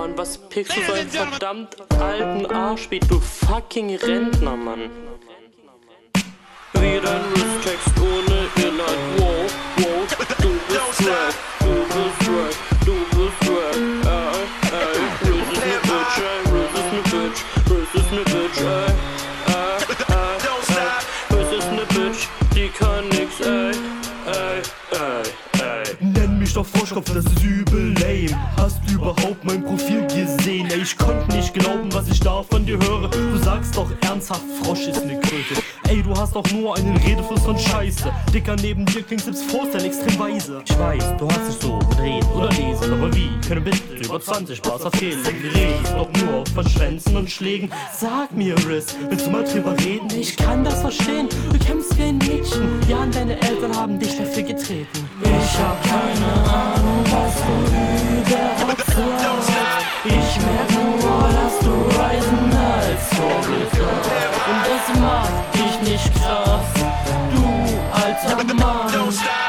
Mann, was pickst du so einen verdammt alten Arschbeat, du fucking Rentner, Mann. Wie dein Riss-Text ohne Inhalt, wow, wow, du bist Rap, du bist Rap, du bist Rap, Riss ist ne Bitch, Riss ist ne Bitch, Riss ist ne Bitch, Riss ist ne Bitch, die kann nix, Nenn mich doch Froschkopf, das ist übel lame. Hast du überhaupt mein Profil gesehen? Ey, ich konnte nicht glauben, was ich da von dir höre. Du sagst doch ernsthaft, Frosch ist ne Kröte. Ey, du hast doch nur einen Redefluss von Scheiße. Dicker, neben dir klingt selbst Vorstell extrem weise. Ich weiß, du hast dich so reden oder lesen, aber wie? Können bitte über 20 Bars fehlen. Wir reden doch nur von Schwänzen und Schlägen. Sag mir, Riss, willst du mal drüber reden? Ich kann das verstehen, du kämpfst wie ein Mädchen. Ja, und deine Eltern haben dich dafür getreten. Ich hab keine Ahnung, was du überhaupt sagst. Ich merk nur, dass du Reisen als Vorbild hast. Und das macht dich nicht krass, du alter Mann.